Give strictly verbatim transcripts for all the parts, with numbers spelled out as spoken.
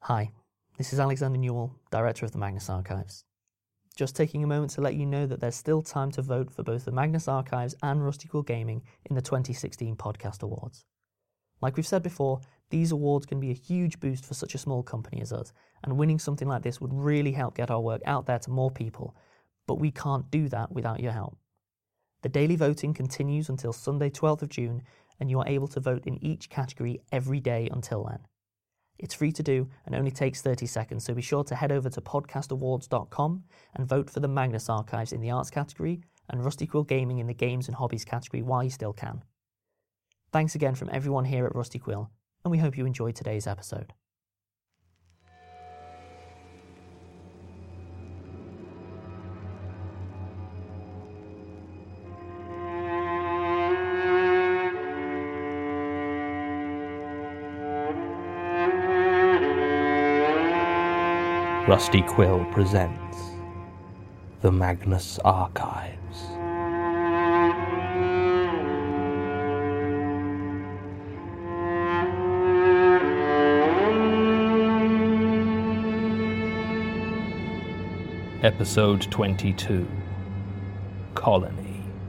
Hi, this is Alexander Newell, Director of the Magnus Archives. Just taking a moment to let you know that there's still time to vote for both the Magnus Archives and Rusty Quill Gaming in the twenty sixteen Podcast Awards. Like we've said before, these awards can be a huge boost for such a small company as us, and winning something like this would really help get our work out there to more people, but we can't do that without your help. The daily voting continues until Sunday twelfth of June, and you are able to vote in each category every day until then. It's free to do and only takes thirty seconds, so be sure to head over to podcast awards dot com and vote for the Magnus Archives in the Arts category and Rusty Quill Gaming in the Games and Hobbies category while you still can. Thanks again from everyone here at Rusty Quill, and we hope you enjoyed today's episode. Rusty Quill presents The Magnus Archives. Episode twenty-two, Colony.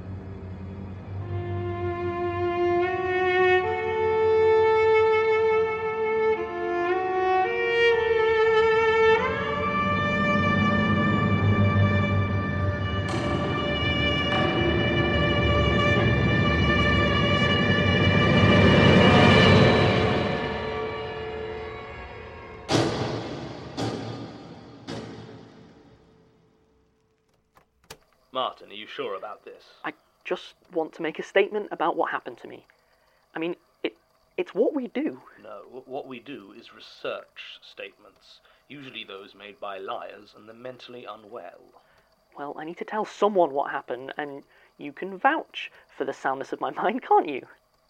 Martin, are you sure about this? I just want to make a statement about what happened to me. I mean, it it's what we do. No, what we do is research statements, usually those made by liars and the mentally unwell. Well, I need to tell someone what happened, and you can vouch for the soundness of my mind, can't you?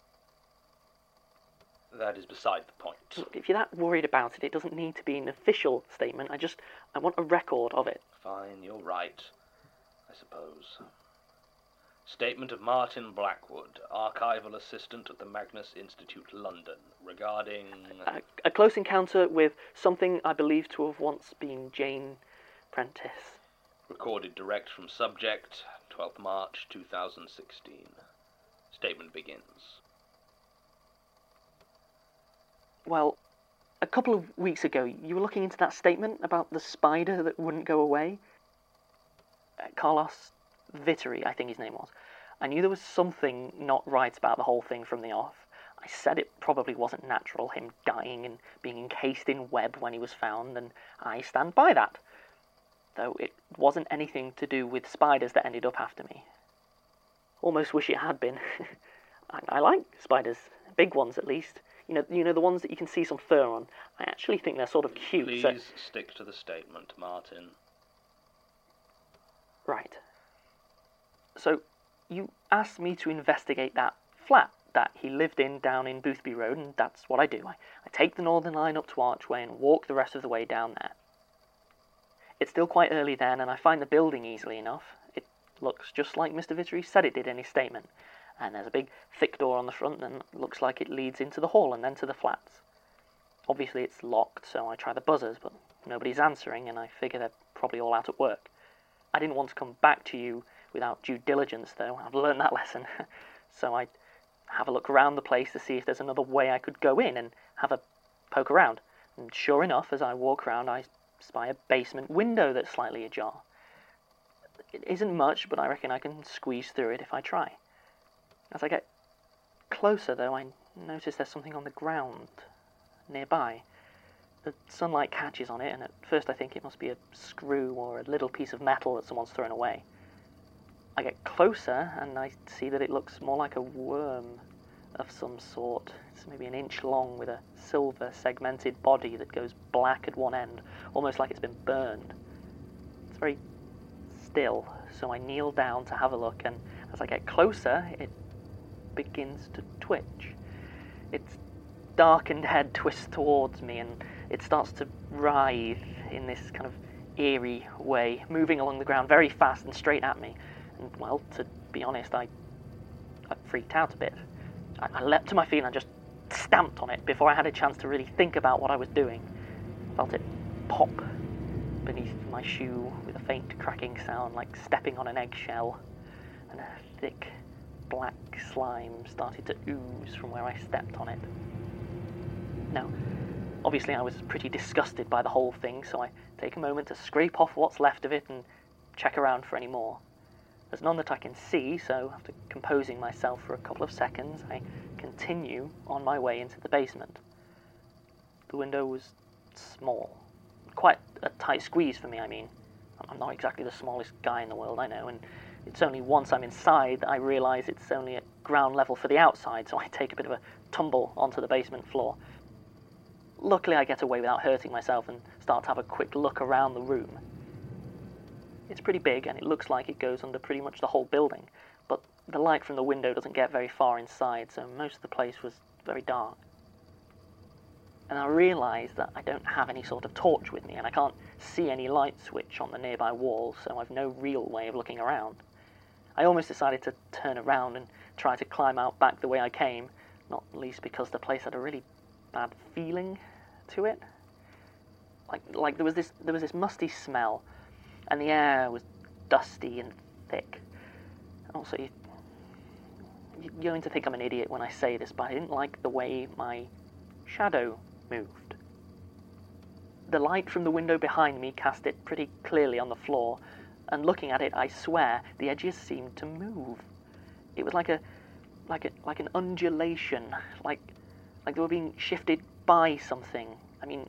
That is beside the point. Look, if you're that worried about it, it doesn't need to be an official statement. I just, I want a record of it. Fine, you're right, I suppose. Statement of Martin Blackwood, archival assistant at the Magnus Institute, London, regarding... A, a close encounter with something I believe to have once been Jane Prentice. Recorded direct from subject, twelfth of March two thousand sixteen. Statement begins. Well, a couple of weeks ago, you were looking into that statement about the spider that wouldn't go away. Uh, Carlos Vittori, I think his name was. I knew there was something not right about the whole thing from the off. I said it probably wasn't natural, him dying and being encased in web when he was found, and I stand by that. Though it wasn't anything to do with spiders that ended up after me. Almost wish it had been. I, I like spiders, big ones at least. You know, you know the ones that you can see some fur on. I actually think they're sort of cute. Please so... stick to the statement, Martin. Right. So, you asked me to investigate that flat that he lived in down in Boothby Road, and that's what I do. I, I take the Northern Line up to Archway and walk the rest of the way down there. It's still quite early then, and I find the building easily enough. It looks just like Mister Vittori said it did in his statement. And there's a big, thick door on the front, and it looks like it leads into the hall and then to the flats. Obviously it's locked, so I try the buzzers, but nobody's answering, and I figure they're probably all out at work. I didn't want to come back to you without due diligence, though. I've learned that lesson. So I have a look around the place to see if there's another way I could go in and have a poke around. And sure enough, as I walk around, I spy a basement window that's slightly ajar. It isn't much, but I reckon I can squeeze through it if I try. As I get closer, though, I notice there's something on the ground nearby. The sunlight catches on it, and at first I think it must be a screw or a little piece of metal that someone's thrown away. I get closer, and I see that it looks more like a worm of some sort. It's maybe an inch long with a silver segmented body that goes black at one end, almost like it's been burned. It's very still, so I kneel down to have a look, and as I get closer, it begins to twitch. Its darkened head twists towards me, and it starts to writhe in this kind of eerie way, moving along the ground very fast and straight at me. And, well, to be honest, I, I freaked out a bit. I, I leapt to my feet and I just stamped on it before I had a chance to really think about what I was doing. felt it pop beneath my shoe with a faint cracking sound like stepping on an eggshell, and a thick black slime started to ooze from where I stepped on it. Now, obviously I was pretty disgusted by the whole thing, so I take a moment to scrape off what's left of it and check around for any more. There's none that I can see, so after composing myself for a couple of seconds, I continue on my way into the basement. The window was small. Quite a tight squeeze for me, I mean. I'm not exactly the smallest guy in the world, I know, and it's only once I'm inside that I realise it's only at ground level for the outside, so I take a bit of a tumble onto the basement floor. Luckily, I get away without hurting myself and start to have a quick look around the room. It's pretty big, and it looks like it goes under pretty much the whole building, but the light from the window doesn't get very far inside, so most of the place was very dark. And I realise that I don't have any sort of torch with me, and I can't see any light switch on the nearby wall, so I've no real way of looking around. I almost decided to turn around and try to climb out back the way I came, not least because the place had a really bad feeling to it. Like, like there was this, there was this musty smell, and the air was dusty and thick. And also, you, you're going to think I'm an idiot when I say this, but I didn't like the way my shadow moved. The light from the window behind me cast it pretty clearly on the floor, and looking at it, I swear, the edges seemed to move. It was like a, like a, like an undulation, like, like they were being shifted by something. I mean,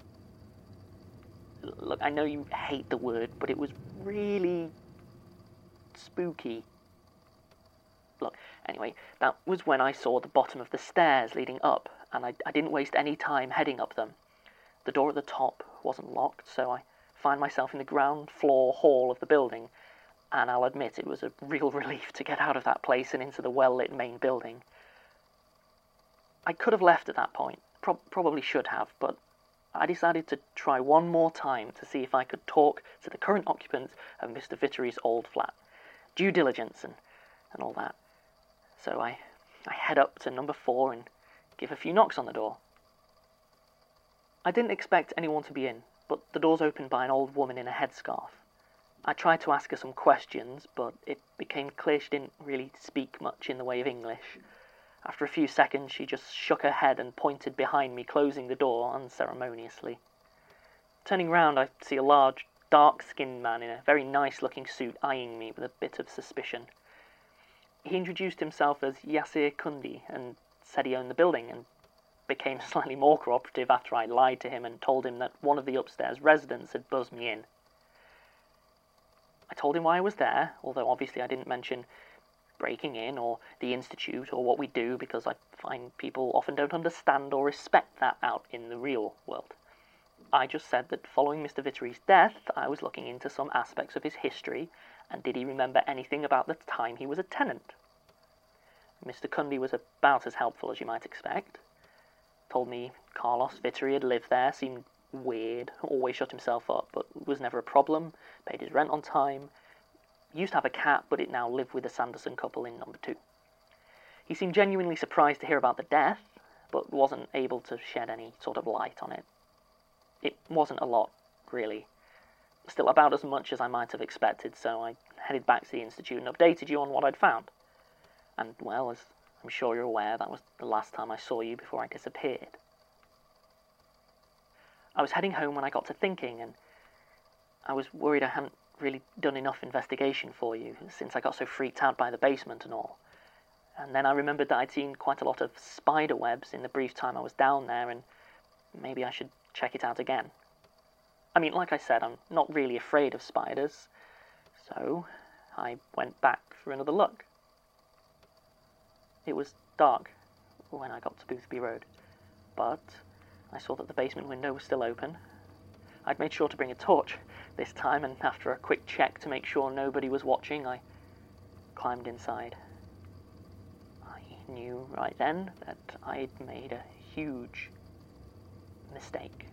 look, I know you hate the word, but it was really spooky. Look, anyway, that was when I saw the bottom of the stairs leading up, and I, I didn't waste any time heading up them. The door at the top wasn't locked, so I find myself in the ground floor hall of the building, and I'll admit it was a real relief to get out of that place and into the well-lit main building. I could have left at that point, pro- probably should have, but I decided to try one more time to see if I could talk to the current occupants of Mister Vittery's old flat. Due diligence and, and all that. So I, I head up to number four and give a few knocks on the door. I didn't expect anyone to be in, but the door's opened by an old woman in a headscarf. I tried to ask her some questions, but it became clear she didn't really speak much in the way of English. After a few seconds, she just shook her head and pointed behind me, closing the door unceremoniously. Turning round, I see a large, dark-skinned man in a very nice-looking suit eyeing me with a bit of suspicion. He introduced himself as Yasir Kundi and said he owned the building, and became slightly more cooperative after I lied to him and told him that one of the upstairs residents had buzzed me in. I told him why I was there, although obviously I didn't mention breaking in or the institute or what we do, because I find people often don't understand or respect that out in the real world. I just said that following Mister Vittery's death, I was looking into some aspects of his history, and did he remember anything about the time he was a tenant? Mister Kundi was about as helpful as you might expect. Told me Carlos Vittery had lived there, seemed weird, always shut himself up, but was never a problem, paid his rent on time. Used to have a cat, but it now lived with the Sanderson couple in number two. He seemed genuinely surprised to hear about the death, but wasn't able to shed any sort of light on it. It wasn't a lot, really. Still about as much as I might have expected, so I headed back to the Institute and updated you on what I'd found. And, well, as I'm sure you're aware, that was the last time I saw you before I disappeared. I was heading home when I got to thinking, and I was worried I hadn't really done enough investigation for you, since I got so freaked out by the basement and all. And then I remembered that I'd seen quite a lot of spider webs in the brief time I was down there, and maybe I should check it out again. I mean, like I said, I'm not really afraid of spiders, so I went back for another look. It was dark when I got to Boothby Road, but I saw that the basement window was still open. I'd made sure to bring a torch this time, and after a quick check to make sure nobody was watching, I climbed inside. I knew right then that I'd made a huge mistake.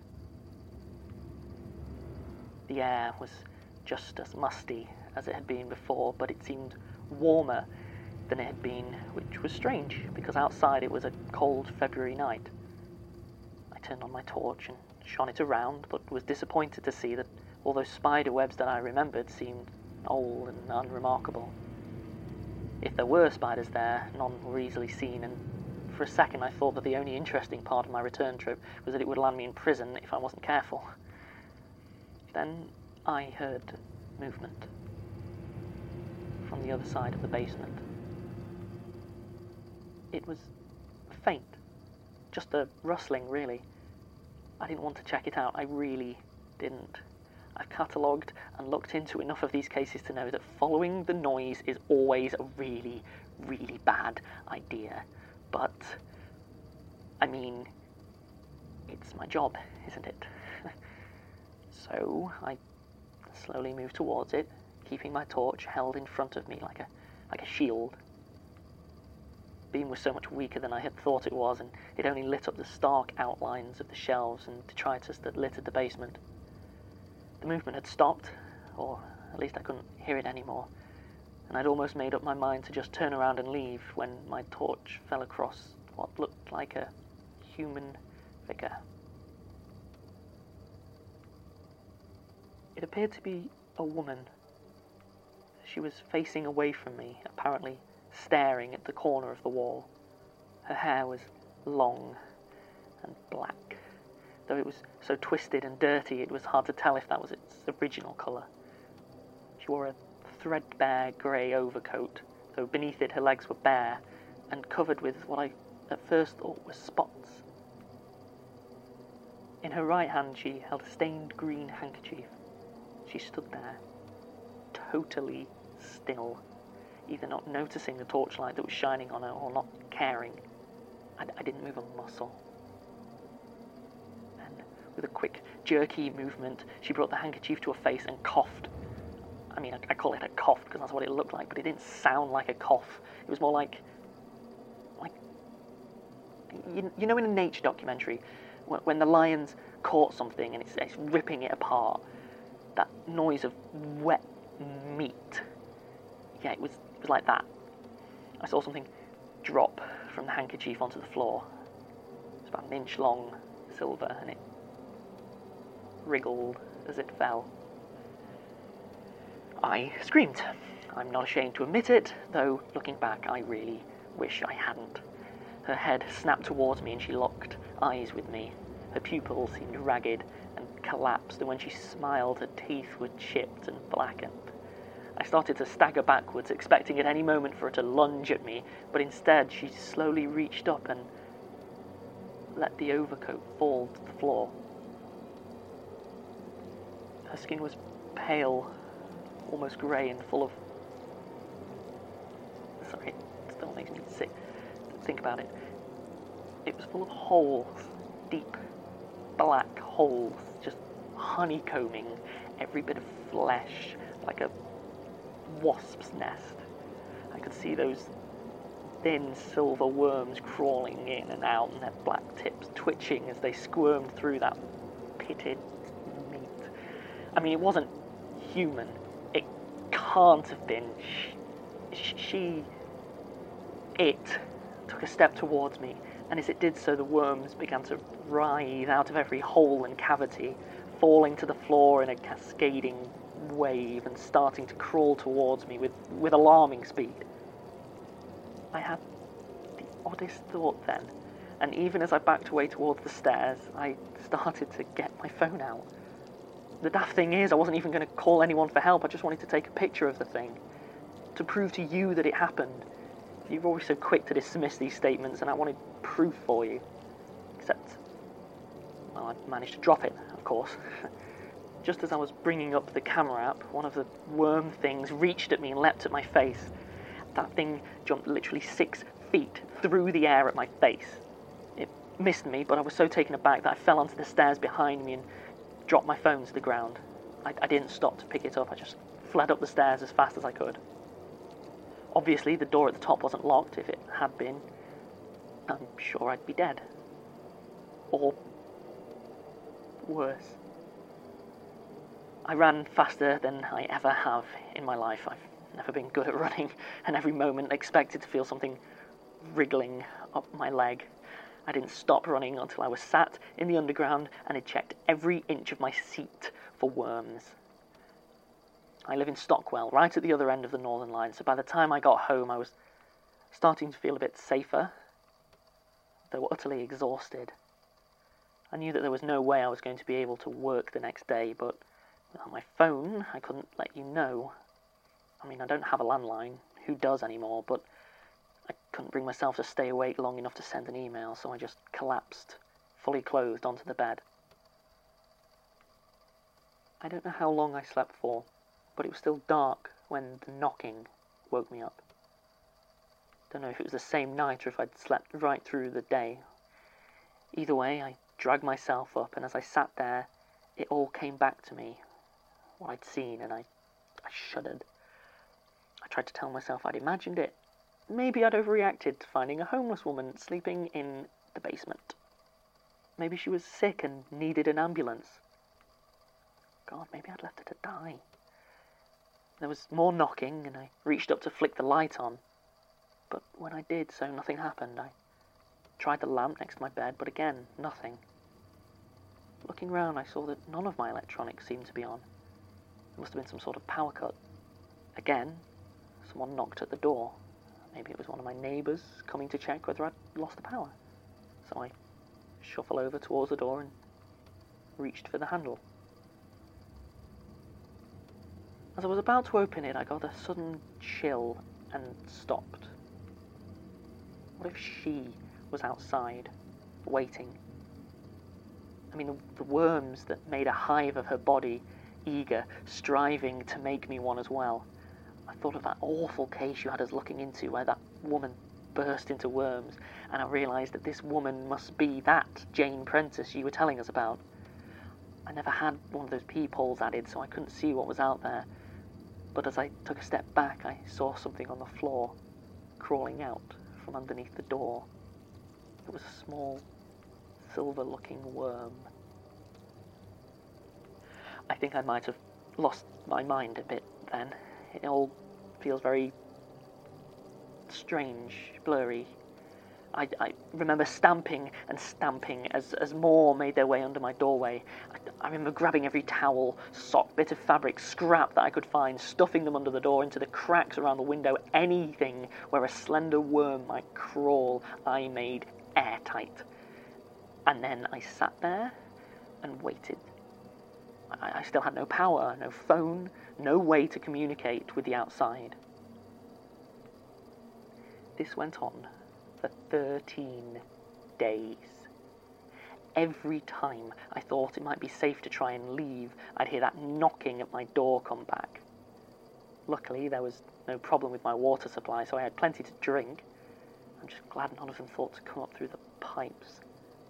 The air was just as musty as it had been before, but it seemed warmer than it had been, which was strange, because outside it was a cold February night. I turned on my torch and shone it around, but was disappointed to see that all those spider webs that I remembered seemed old and unremarkable. If there were spiders there, none were easily seen, and for a second I thought that the only interesting part of my return trip was that it would land me in prison if I wasn't careful. Then I heard movement from the other side of the basement. It was faint, just a rustling, really. I didn't want to check it out, I really didn't. I've catalogued and looked into enough of these cases to know that following the noise is always a really, really bad idea. But, I mean, it's my job, isn't it? So I slowly moved towards it, keeping my torch held in front of me like a like a shield. The beam was so much weaker than I had thought it was, and it only lit up the stark outlines of the shelves and detritus that littered the basement. The movement had stopped, or at least I couldn't hear it anymore, and I'd almost made up my mind to just turn around and leave when my torch fell across what looked like a human figure. It appeared to be a woman. She was facing away from me, apparently staring at the corner of the wall. Her hair was long and black, though it was so twisted and dirty it was hard to tell if that was its original colour. She wore a threadbare grey overcoat, though beneath it her legs were bare and covered with what I at first thought were spots. In her right hand she held a stained green handkerchief. She stood there, totally still, either not noticing the torchlight that was shining on her or not caring. I, I didn't move a muscle. Then, with a quick, jerky movement, she brought the handkerchief to her face and coughed. I mean, I, I call it a cough because that's what it looked like, but it didn't sound like a cough. It was more like, like, you, you know in a nature documentary, when, when the lion's caught something and it's, it's ripping it apart, that noise of wet meat. Yeah, it was, it was like that. I saw something drop from the handkerchief onto the floor. It was about an inch long, silver, and it wriggled as it fell. I screamed. I'm not ashamed to admit it, though looking back I really wish I hadn't. Her head snapped towards me and she locked eyes with me. Her pupils seemed ragged and collapsed, and when she smiled her teeth were chipped and blackened. I started to stagger backwards, expecting at any moment for her to lunge at me, but instead she slowly reached up and let the overcoat fall to the floor. Her skin was pale, almost grey and full of... Sorry, it still makes me sick to think about it. It was full of holes, deep black holes, just honeycombing every bit of flesh like a wasp's nest. I could see those thin silver worms crawling in and out and their black tips twitching as they squirmed through that pitted meat. I mean, it wasn't human. It can't have been. She, she, it took a step towards me, and as it did so, the worms began to writhe out of every hole and cavity, falling to the floor in a cascading wave and starting to crawl towards me with, with alarming speed. I had the oddest thought then, and even as I backed away towards the stairs, I started to get my phone out. The daft thing is, I wasn't even going to call anyone for help. I just wanted to take a picture of the thing, to prove to you that it happened. You're always so quick to dismiss these statements, and I wanted proof for you. Except, well, I managed to drop it, of course. Just as I was bringing up the camera app, one of the worm things reached at me and leapt at my face. That thing jumped literally six feet through the air at my face. It missed me, but I was so taken aback that I fell onto the stairs behind me and dropped my phone to the ground. I, I didn't stop to pick it up. I just fled up the stairs as fast as I could. Obviously, the door at the top wasn't locked. If it had been, I'm sure I'd be dead. Or worse. I ran faster than I ever have in my life. I've never been good at running, and every moment expected to feel something wriggling up my leg. I didn't stop running until I was sat in the underground and had checked every inch of my seat for worms. I live in Stockwell, right at the other end of the Northern Line, so by the time I got home I was starting to feel a bit safer, though utterly exhausted. I knew that there was no way I was going to be able to work the next day, but without my phone, I couldn't let you know. I mean, I don't have a landline. Who does anymore? But I couldn't bring myself to stay awake long enough to send an email, so I just collapsed, fully clothed, onto the bed. I don't know how long I slept for, but it was still dark when the knocking woke me up. Don't know if it was the same night or if I'd slept right through the day. Either way, I dragged myself up, and as I sat there, it all came back to me, what I'd seen, and I, I shuddered. I tried to tell myself I'd imagined it. Maybe I'd overreacted to finding a homeless woman sleeping in the basement. Maybe she was sick and needed an ambulance. God, maybe I'd left her to die. There was more knocking, and I reached up to flick the light on. But when I did so, nothing happened. I tried the lamp next to my bed, but again, nothing. Looking round, I saw that none of my electronics seemed to be on. There must have been some sort of power cut. Again, someone knocked at the door. Maybe it was one of my neighbours coming to check whether I'd lost the power. So I shuffled over towards the door and reached for the handle. As I was about to open it, I got a sudden chill and stopped. What if she was outside, waiting? I mean, the, the worms that made a hive of her body, eager, striving to make me one as well. I thought of that awful case you had us looking into where that woman burst into worms, and I realised that this woman must be that Jane Prentice you were telling us about. I never had one of those peepholes added, so I couldn't see what was out there. But as I took a step back, I saw something on the floor, crawling out from underneath the door. It was a small, silver-looking worm. I think I might have lost my mind a bit then. It all feels very strange, blurry. I, I remember stamping and stamping as, as more made their way under my doorway. I, I remember grabbing every towel, sock, bit of fabric, scrap that I could find, stuffing them under the door, into the cracks around the window, anything where a slender worm might crawl, I made airtight. And then I sat there and waited. I, I still had no power, no phone, no way to communicate with the outside. This went on for thirteen days. Every time I thought it might be safe to try and leave, I'd hear that knocking at my door come back. Luckily, there was no problem with my water supply, so I had plenty to drink. I'm just glad none of them thought to come up through the pipes.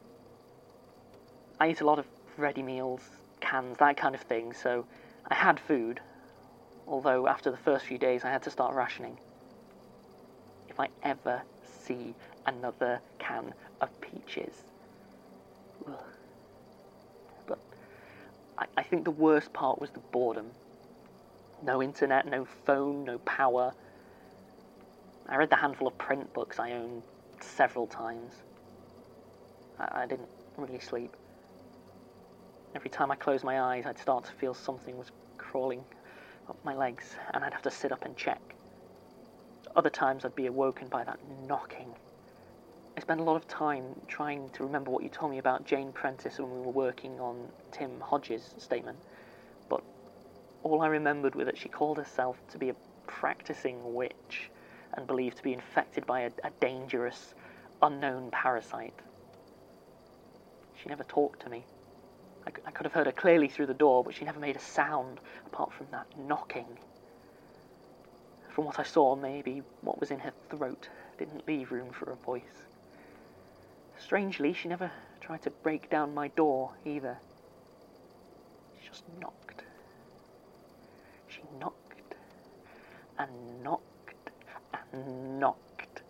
I eat a lot of ready meals, cans, that kind of thing, so I had food, although after the first few days I had to start rationing. If I ever see another can of peaches. Ugh. But I, I think the worst part was the boredom. No internet, no phone, no power. I read the handful of print books I owned several times. I, I didn't really sleep. Every time I closed my eyes, I'd start to feel something was crawling up my legs, and I'd have to sit up and check. Other times I'd be awoken by that knocking. I spent a lot of time trying to remember what you told me about Jane Prentice when we were working on Tim Hodges' statement, but all I remembered was that she called herself to be a practicing witch and believed to be infected by a, a dangerous, unknown parasite. She never talked to me. I, I could have heard her clearly through the door, but she never made a sound apart from that knocking. From what I saw, maybe what was in her throat didn't leave room for a voice. Strangely, she never tried to break down my door either. She just knocked. She knocked and knocked and knocked.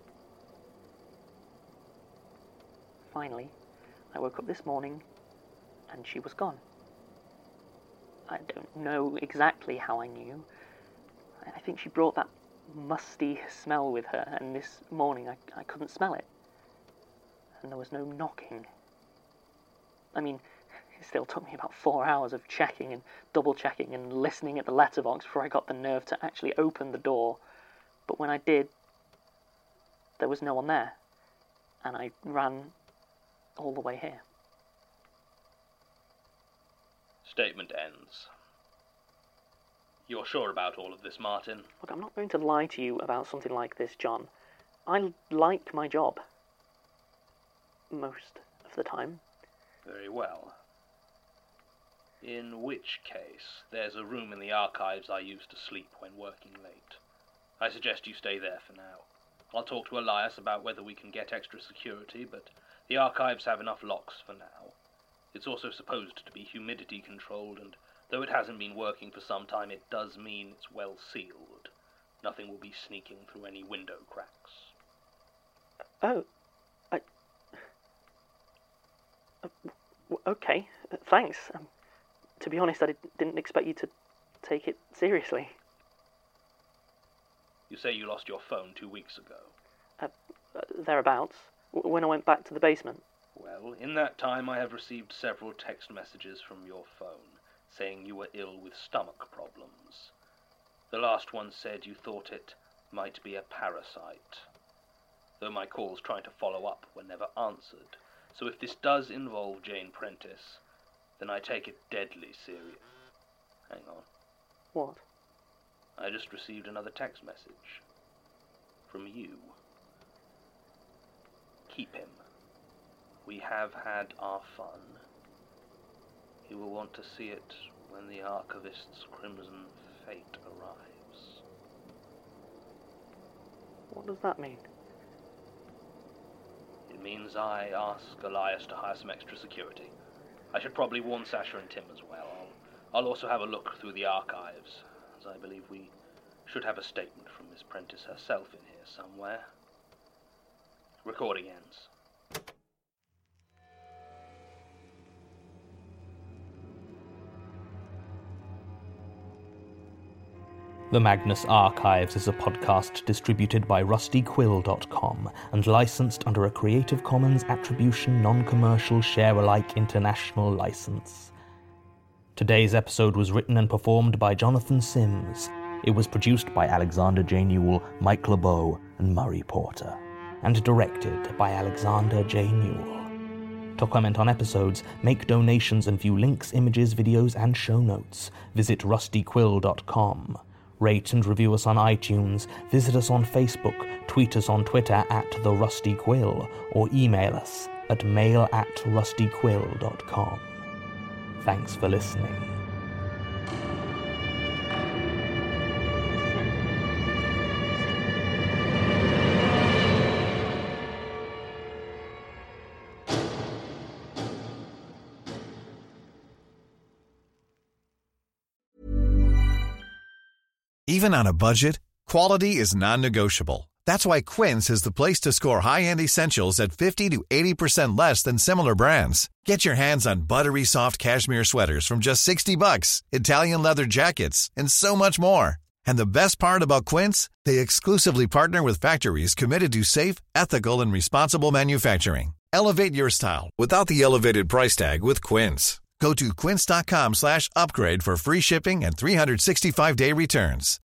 Finally, I woke up this morning and she was gone. I don't know exactly how I knew. I think she brought that musty smell with her, and this morning I, I couldn't smell it. and there was no knocking. I mean, it still took me about four hours of checking and double-checking and listening at the letterbox before I got the nerve to actually open the door. But when I did, there was no one there, and I ran all the way here. Statement ends. You're sure about all of this, Martin? Look, I'm not going to lie to you about something like this, John. I like my job. Most of the time. Very well. In which case, there's a room in the archives I use to sleep when working late. I suggest you stay there for now. I'll talk to Elias about whether we can get extra security, but the archives have enough locks for now. It's also supposed to be humidity controlled, and though it hasn't been working for some time, it does mean it's well sealed. Nothing will be sneaking through any window cracks. Oh, I... Uh, okay, uh, thanks. Um, to be honest, I did, didn't expect you to take it seriously. You say you lost your phone two weeks ago. Uh, uh, thereabouts, w- when I went back to the basement. Well, in that time I have received several text messages from your phone, saying you were ill with stomach problems. The last one said you thought it might be a parasite, though my calls trying to follow up were never answered. So if this does involve Jane Prentice, then I take it deadly serious. Hang on. What? I just received another text message. From you. Keep him. We have had our fun. He will want to see it when the Archivist's crimson fate arrives. What does that mean? It means I ask Elias to hire some extra security. I should probably warn Sasha and Tim as well. I'll, I'll also have a look through the archives, as I believe we should have a statement from Miss Prentice herself in here somewhere. Recording ends. The Magnus Archives is a podcast distributed by rusty quill dot com and licensed under a Creative Commons Attribution Non-Commercial Share-alike International License. Today's episode was written and performed by Jonathan Sims. It was produced by Alexander J. Newell, Mike LeBeau, and Murray Porter, and directed by Alexander J. Newell. To comment on episodes, make donations and view links, images, videos, and show notes, visit rusty quill dot com. Rate and review us on iTunes, visit us on Facebook, tweet us on Twitter at The Rusty Quill, or email us at mail at rusty quill dot com. Thanks for listening. Even on a budget, quality is non-negotiable. That's why Quince is the place to score high-end essentials at fifty to eighty percent less than similar brands. Get your hands on buttery soft cashmere sweaters from just sixty bucks, Italian leather jackets, and so much more. And the best part about Quince, they exclusively partner with factories committed to safe, ethical, and responsible manufacturing. Elevate your style without the elevated price tag with Quince. Go to quince dot com slash upgrade for free shipping and three sixty-five day returns.